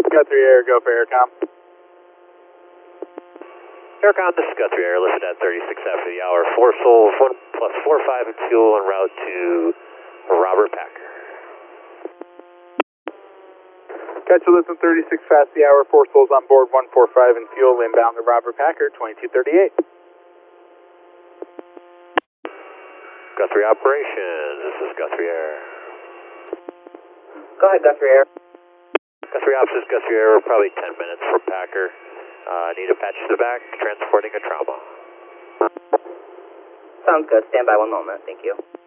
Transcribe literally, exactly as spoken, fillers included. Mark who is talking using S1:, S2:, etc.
S1: Guthrie Air, go for Aircom.
S2: Aircom, this is Guthrie Air, listed at thirty-six after the hour, four souls, one plus four five in fuel en route to Robert Packer.
S1: Catch a listen thirty-six fast the hour, four souls on board, one four five in fuel, inbound to Robert Packer, twenty-two thirty-eight.
S2: Guthrie Operations, this is Guthrie Air.
S3: Go ahead, Guthrie Air.
S2: Guthrie Ops, this is Guthrie Air, we're probably ten minutes from Packer. Uh, need a patch to the back, transporting a trauma.
S3: Sounds good. Stand by one moment. Thank you.